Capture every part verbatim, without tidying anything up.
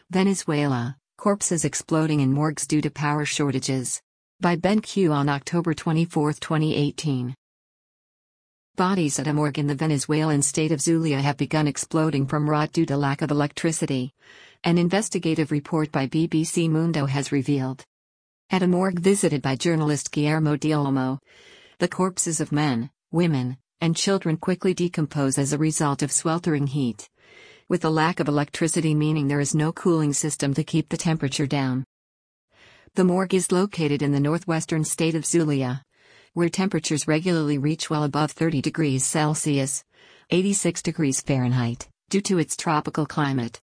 Venezuela, corpses exploding in morgues due to power shortages. By Ben Q on October twenty-fourth, twenty eighteen. Bodies at a morgue in the Venezuelan state of Zulia have begun exploding from rot due to lack of electricity. An investigative report by B B C Mundo has revealed. At a morgue visited by journalist Guillermo de Olmo, the corpses of men, women, and children quickly decompose as a result of sweltering heat, with a lack of electricity meaning there is no cooling system to keep the temperature down. The morgue is located in the northwestern state of Zulia, where temperatures regularly reach well above thirty degrees Celsius, eighty-six degrees Fahrenheit, due to its tropical climate.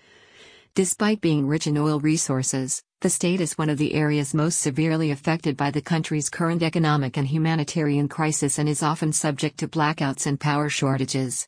Despite being rich in oil resources, the state is one of the areas most severely affected by the country's current economic and humanitarian crisis and is often subject to blackouts and power shortages.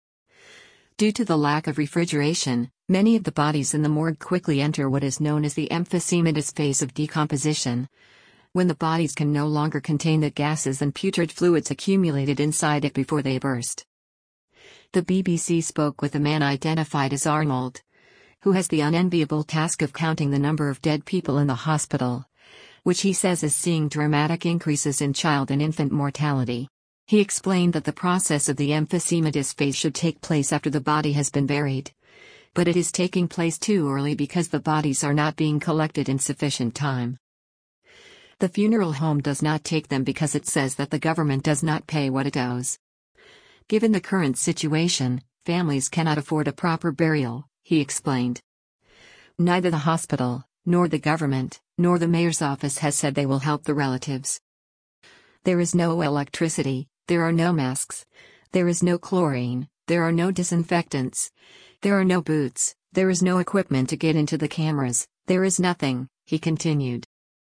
Due to the lack of refrigeration, many of the bodies in the morgue quickly enter what is known as the emphysematous phase of decomposition, when the bodies can no longer contain the gases and putrid fluids accumulated inside it before they burst. The B B C spoke with a man identified as Arnold, who has the unenviable task of counting the number of dead people in the hospital, which he says is seeing dramatic increases in child and infant mortality. He explained that the process of the emphysematous phase should take place after the body has been buried, but it is taking place too early because the bodies are not being collected in sufficient time. The funeral home does not take them because it says that the government does not pay what it owes. Given the current situation, families cannot afford a proper burial, he explained. Neither the hospital, nor the government, nor the mayor's office has said they will help the relatives. There is no electricity, there are no masks, there is no chlorine, there are no disinfectants, there are no boots, there is no equipment to get into the cameras, there is nothing, he continued.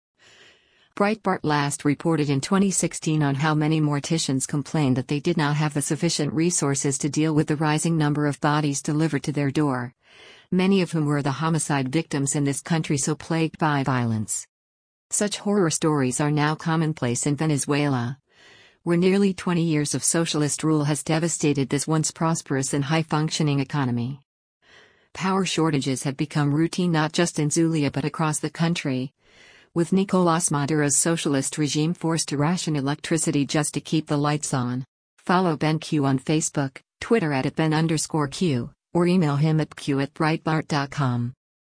Breitbart last reported in twenty sixteen on how many morticians complained that they did not have the sufficient resources to deal with the rising number of bodies delivered to their door, many of whom were the homicide victims in this country so plagued by violence. Such horror stories are now commonplace in Venezuela, where nearly twenty years of socialist rule has devastated this once prosperous and high-functioning economy. Power shortages have become routine not just in Zulia but across the country, with Nicolas Maduro's socialist regime forced to ration electricity just to keep the lights on. Follow Ben Q on Facebook, Twitter at Ben underscore Q, or email him at q at breitbart dot com.